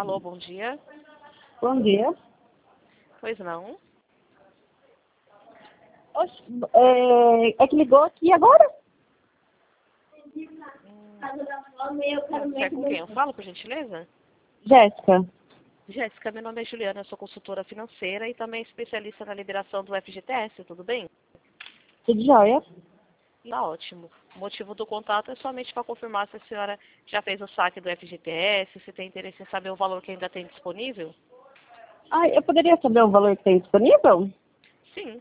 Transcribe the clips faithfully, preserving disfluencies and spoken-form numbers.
Alô, bom dia. Bom dia. Pois não? Oxe, é, é que ligou aqui agora? Hum, é com quem eu falo, por gentileza? Jéssica. Jéssica, meu nome é Juliana, eu sou consultora financeira e também especialista na liberação do F G T S, tudo bem? Tudo jóia? Tá ótimo. O motivo do contato é somente para confirmar se a senhora já fez o saque do F G T S, se tem interesse em saber o valor que ainda tem disponível. Ah, eu poderia saber o valor que tem disponível? Sim.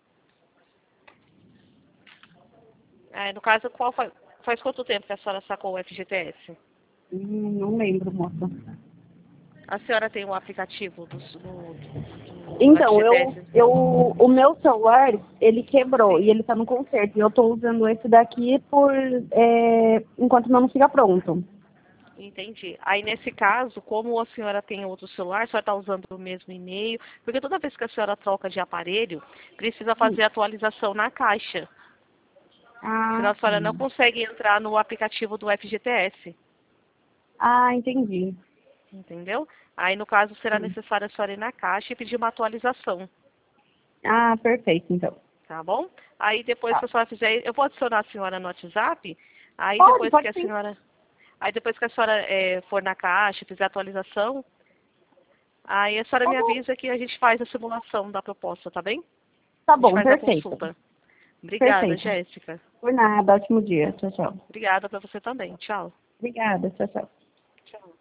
É, no caso, qual faz, faz quanto tempo que a senhora sacou o F G T S? Hum, não lembro, moça. A senhora tem o aplicativo do, do, do, do Então, eu, F G T S? eu, o meu celular, ele quebrou e ele tá no conserto. E eu tô usando esse daqui por, é, enquanto não fica pronto. Entendi. Aí, nesse caso, como a senhora tem outro celular, a senhora está usando o mesmo e-mail, porque toda vez que a senhora troca de aparelho, precisa fazer atualização na caixa. Senão Ah, a senhora não sim. consegue entrar no aplicativo do F G T S. Ah, entendi. Entendeu? Aí, no caso, será Sim. necessário a senhora ir na caixa e pedir uma atualização. Ah, perfeito, então. Tá bom? Aí, depois Tá. que a senhora fizer, eu vou adicionar a senhora no WhatsApp. Aí, Pode, depois que pode a sim. senhora... Aí, depois que a senhora eh, for na caixa, fizer a atualização, aí a senhora Tá me bom. avisa que a gente faz a simulação da proposta, tá bem? Tá A gente bom, faz a perfeito. consulta. Obrigada, Perfeito. Jéssica. Por nada, ótimo dia. Tchau, tchau. Obrigada para você também. Tchau. Obrigada, tchau, tchau. Tchau.